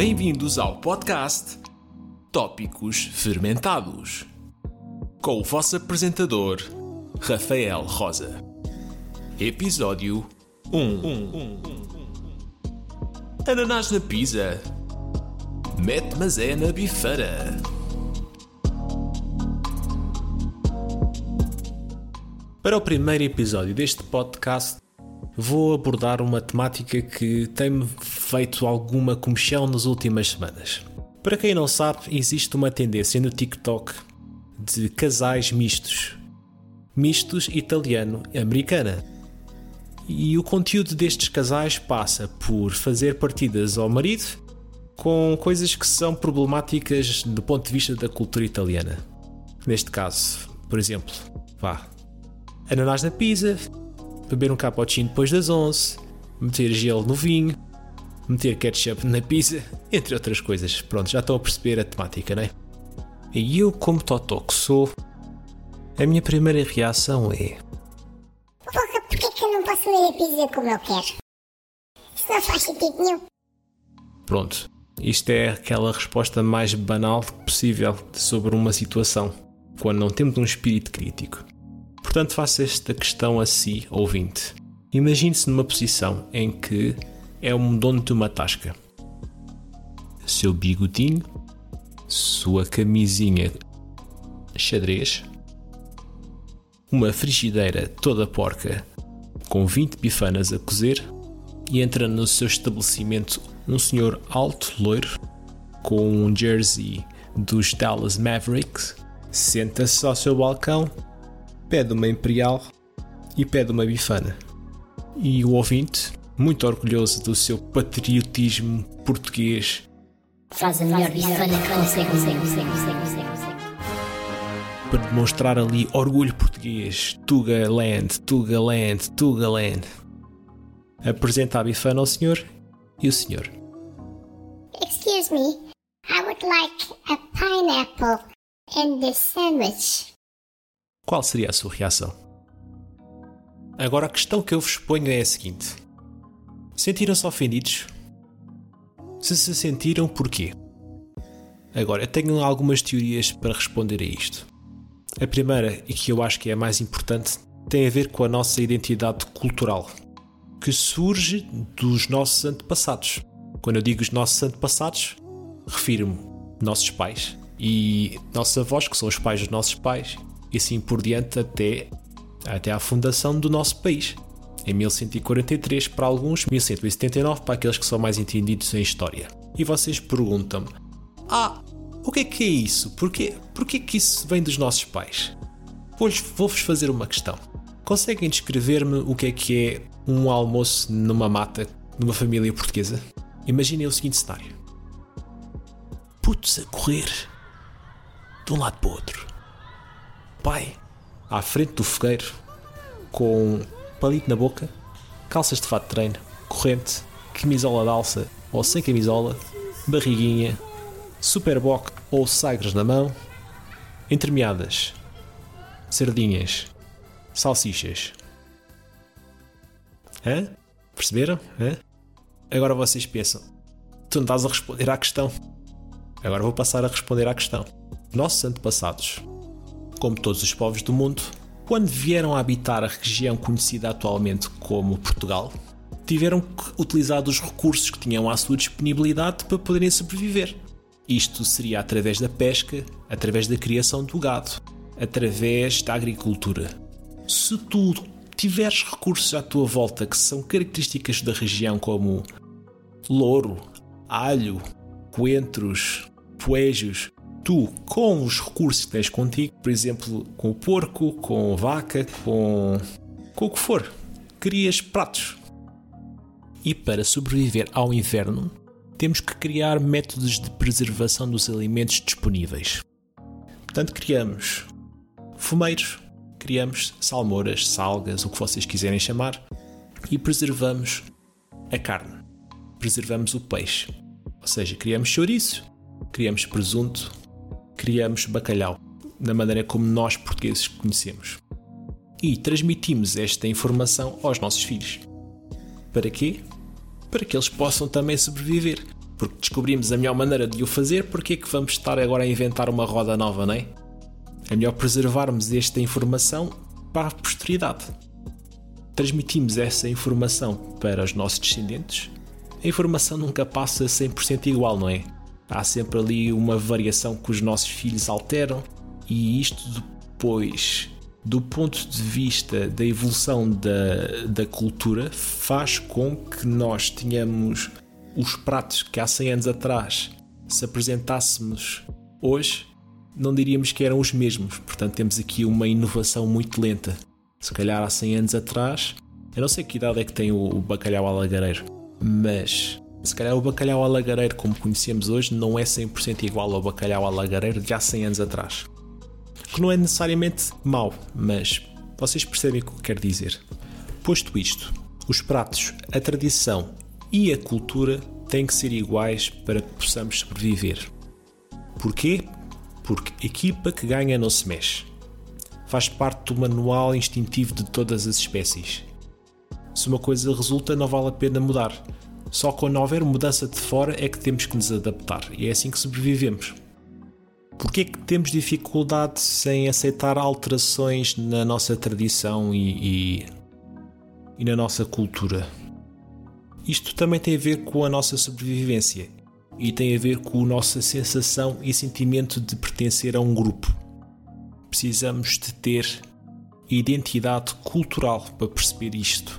Bem-vindos ao podcast Tópicos Fermentados, com o vosso apresentador, Rafael Rosa. Episódio 1. Ananás na pizza. Mete mazé na bifeira. Para o primeiro episódio deste podcast, vou abordar uma temática que tem-me feito alguma comichão nas últimas semanas. Para quem não sabe, existe uma tendência no TikTok de casais mistos italiano e americana. E o conteúdo destes casais passa por fazer partidas ao marido com coisas que são problemáticas do ponto de vista da cultura italiana. Neste caso, por exemplo, ananás na pizza, beber um cappuccino depois das 11, meter gelo no vinho, meter ketchup na pizza, entre outras coisas. Pronto, já estão a perceber a temática, não é? E eu, como totó que sou, a minha primeira reação é: porra, porquê que eu não posso comer a pizza como eu quero? Isso não faz sentido nenhum. Pronto, isto é aquela resposta mais banal possível sobre uma situação, quando não temos um espírito crítico. Portanto, faça esta questão a si, ouvinte. Imagine-se numa posição em que é um dono de uma tasca. Seu bigodinho, sua camisinha xadrez, uma frigideira toda porca com 20 bifanas a cozer, e entra no seu estabelecimento um senhor alto, loiro, com um jersey dos Dallas Mavericks, senta-se ao seu balcão, pede uma imperial e pede uma bifana. E o ouvinte, muito orgulhoso do seu patriotismo português, Faz a melhor bifana que consegue. para demonstrar ali orgulho português, Tugaland, apresenta a bifana ao senhor e o senhor: Excuse me, I would like a pineapple in this sandwich. Qual seria a sua reação? Agora a questão que eu vos ponho é a seguinte: sentiram-se ofendidos? Se sentiram, porquê? Agora, eu tenho algumas teorias para responder a isto. A primeira, e que eu acho que é a mais importante, tem a ver com a nossa identidade cultural, que surge dos nossos antepassados. Quando eu digo os nossos antepassados, refiro-me nossos pais e nossos avós, que são os pais dos nossos pais, e assim por diante até à fundação do nosso país, em 1143 para alguns, 1179 para aqueles que são mais entendidos em história. E vocês perguntam-me: o que é isso? Porquê que isso vem dos nossos pais? Vou-vos fazer uma questão. Conseguem descrever-me o que é um almoço numa mata, numa família portuguesa? Imaginem o seguinte cenário: putos a correr de um lado para o outro, pai à frente do fogueiro com palito na boca, calças de fato de treino, corrente, camisola de alça ou sem camisola, barriguinha, superboc ou sagres na mão, entremeadas, sardinhas, salsichas. Perceberam? Agora vocês pensam: tu não estás a responder à questão. Agora vou passar a responder à questão. Nossos antepassados, como todos os povos do mundo, quando vieram a habitar a região conhecida atualmente como Portugal, tiveram que utilizar dos recursos que tinham à sua disponibilidade para poderem sobreviver. Isto seria através da pesca, através da criação do gado, através da agricultura. Se tu tiveres recursos à tua volta que são características da região, como louro, alho, coentros, poejos, tu, com os recursos que tens contigo, por exemplo, com o porco, com a vaca, com o que for, crias pratos. E para sobreviver ao inverno, temos que criar métodos de preservação dos alimentos disponíveis. Portanto, criamos fumeiros, criamos salmouras, salgas, o que vocês quiserem chamar, e preservamos a carne, preservamos o peixe. Ou seja, criamos chouriço, criamos presunto, criamos bacalhau, da maneira como nós portugueses conhecemos. E transmitimos esta informação aos nossos filhos. Para quê? Para que eles possam também sobreviver. Porque descobrimos a melhor maneira de o fazer, porque é que vamos estar agora a inventar uma roda nova, não é? É melhor preservarmos esta informação para a posteridade. Transmitimos essa informação para os nossos descendentes. A informação nunca passa 100% igual, não é? Há sempre ali uma variação que os nossos filhos alteram, e isto depois, do ponto de vista da evolução da cultura, faz com que nós tenhamos os pratos que há 100 anos atrás, se apresentássemos hoje, não diríamos que eram os mesmos. Portanto, temos aqui uma inovação muito lenta. Se calhar há 100 anos atrás, eu não sei que idade é que tem o bacalhau alagareiro, mas se calhar o bacalhau alagareiro como conhecemos hoje não é 100% igual ao bacalhau alagareiro de há 100 anos atrás. Que não é necessariamente mau, mas vocês percebem o que eu quero dizer. Posto isto, os pratos, a tradição e a cultura têm que ser iguais para que possamos sobreviver. Porquê? Porque equipa que ganha não se mexe. Faz parte do manual instintivo de todas as espécies. Se uma coisa resulta, não vale a pena mudar. Só quando houver mudança de fora é que temos que nos adaptar, e é assim que sobrevivemos. Porquê é que temos dificuldade em aceitar alterações na nossa tradição e na nossa cultura? Isto também tem a ver com a nossa sobrevivência e tem a ver com a nossa sensação e sentimento de pertencer a um grupo. Precisamos de ter identidade cultural para perceber isto.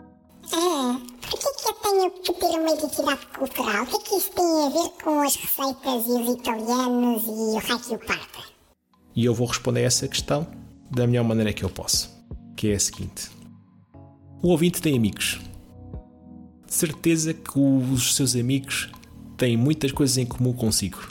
Porquê que eu tenho que ter uma identidade cultural? O que é que isso tem a ver com as receitas e os italianos e o raio que o parta? E eu vou responder a essa questão da melhor maneira que eu posso, que é a seguinte. O ouvinte tem amigos. De certeza que os seus amigos têm muitas coisas em comum consigo.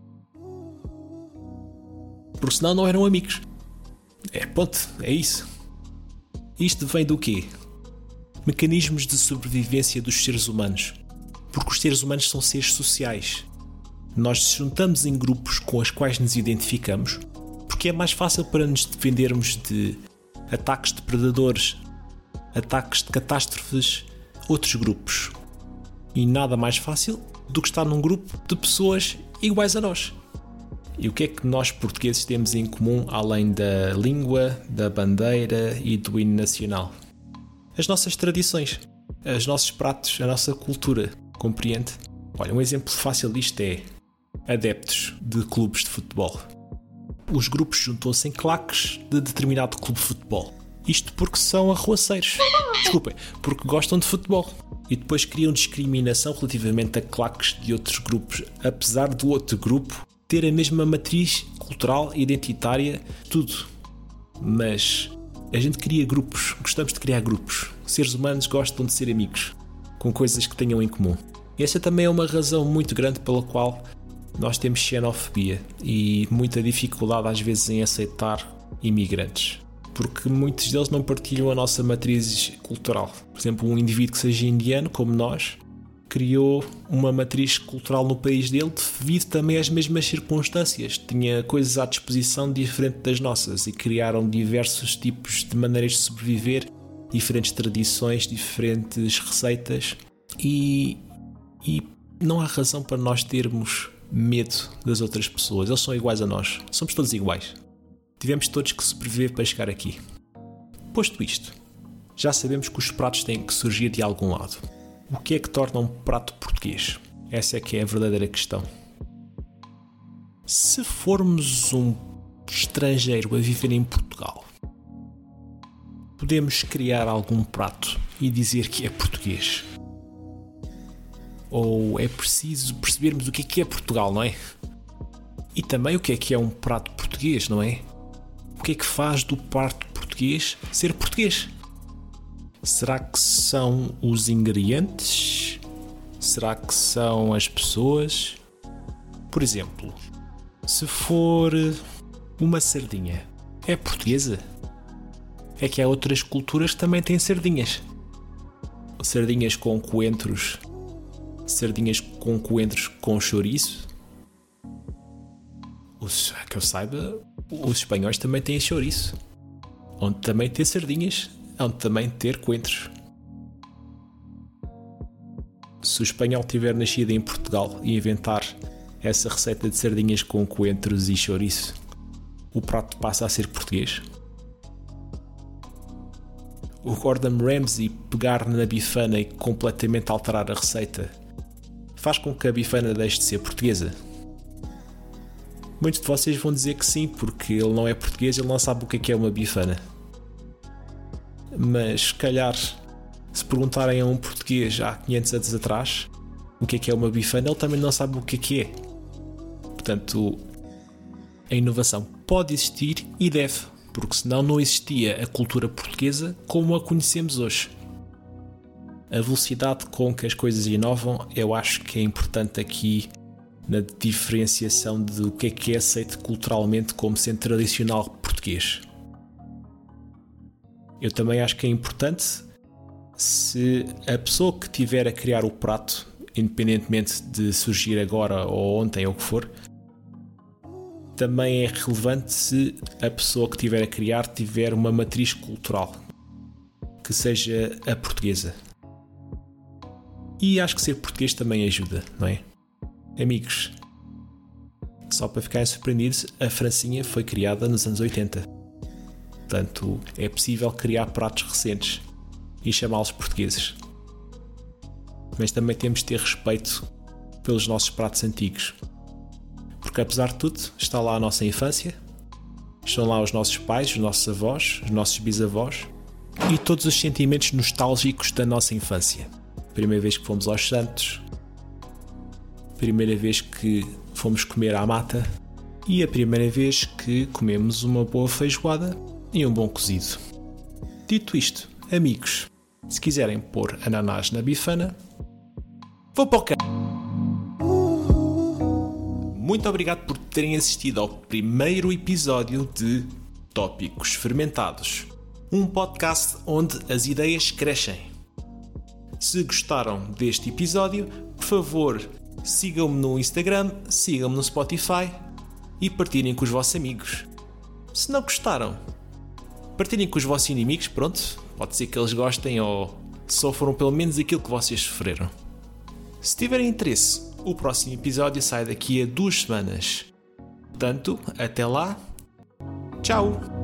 Porque senão não eram amigos. Ponto, é isso. Isto vem do quê? Mecanismos de sobrevivência dos seres humanos. Porque os seres humanos são seres sociais. Nós nos juntamos em grupos com os quais nos identificamos, porque é mais fácil para nos defendermos de ataques de predadores, ataques de catástrofes, outros grupos. E nada mais fácil do que estar num grupo de pessoas iguais a nós. E o que é que nós portugueses temos em comum além da língua, da bandeira e do hino nacional? As nossas tradições, os nossos pratos, a nossa cultura, compreende? Olha, um exemplo fácil disto é adeptos de clubes de futebol. Os grupos juntam-se em claques de determinado clube de futebol. Isto porque são arruaceiros. Desculpem, porque gostam de futebol. E depois criam discriminação relativamente a claques de outros grupos, apesar do outro grupo ter a mesma matriz cultural, identitária, tudo. Mas a gente cria grupos, gostamos de criar grupos. Os seres humanos gostam de ser amigos, com coisas que tenham em comum. E essa também é uma razão muito grande pela qual nós temos xenofobia e muita dificuldade às vezes em aceitar imigrantes. Porque muitos deles não partilham a nossa matriz cultural. Por exemplo, um indivíduo que seja indiano, como nós, criou uma matriz cultural no país dele devido também às mesmas circunstâncias. Tinha coisas à disposição diferente das nossas e criaram diversos tipos de maneiras de sobreviver, diferentes tradições, diferentes receitas e não há razão para nós termos medo das outras pessoas. Eles são iguais a nós. Somos todos iguais. Tivemos todos que sobreviver para chegar aqui. Posto isto, já sabemos que os pratos têm que surgir de algum lado. O que é que torna um prato português? Essa é que é a verdadeira questão. Se formos um estrangeiro a viver em Portugal, podemos criar algum prato e dizer que é português? Ou é preciso percebermos o que é Portugal, não é? E também o que é um prato português, não é? O que é que faz do prato português ser português? Será que são os ingredientes? Será que são as pessoas? Por exemplo, se for uma sardinha, é portuguesa? É que há outras culturas que também têm sardinhas. Sardinhas com coentros. Sardinhas com coentros com chouriço. Que eu saiba, os espanhóis também têm chouriço. Onde também tem sardinhas, onde também ter coentros. Se o espanhol tiver nascido em Portugal e inventar essa receita de sardinhas com coentros e chouriço, o prato passa a ser português. O Gordon Ramsay pegar na bifana e completamente alterar a receita faz com que a bifana deixe de ser portuguesa. Muitos de vocês vão dizer que sim, porque ele não é português, ele não sabe o que é uma bifana. Mas, se calhar, se perguntarem a um português há 500 anos atrás o que é uma bifana, ele também não sabe o que é. Portanto, a inovação pode existir e deve, porque senão não existia a cultura portuguesa como a conhecemos hoje. A velocidade com que as coisas inovam, eu acho que é importante aqui na diferenciação do que é aceito culturalmente como sendo tradicional português. Eu também acho que é importante se a pessoa que tiver a criar o prato, independentemente de surgir agora ou ontem ou o que for, também é relevante se a pessoa que tiver a criar tiver uma matriz cultural que seja a portuguesa. E acho que ser português também ajuda, não é? Amigos, só para ficarem surpreendidos, a francinha foi criada nos anos 80. Portanto, é possível criar pratos recentes e chamá-los portugueses. Mas também temos de ter respeito pelos nossos pratos antigos. Porque apesar de tudo, está lá a nossa infância, estão lá os nossos pais, os nossos avós, os nossos bisavós e todos os sentimentos nostálgicos da nossa infância. Primeira vez que fomos aos Santos, primeira vez que fomos comer à mata e a primeira vez que comemos uma boa feijoada e um bom cozido. Dito isto, amigos, se quiserem pôr ananás na bifana, vou para o Muito obrigado por terem assistido ao primeiro episódio de Tópicos Fermentados, um podcast onde as ideias crescem. Se gostaram deste episódio, por favor, sigam-me no Instagram, sigam-me no Spotify e partilhem com os vossos amigos. Se não gostaram, partilhem com os vossos inimigos, pronto, pode ser que eles gostem ou sofram pelo menos aquilo que vocês sofreram. Se tiverem interesse, o próximo episódio sai daqui a 2 semanas. Portanto, até lá, tchau!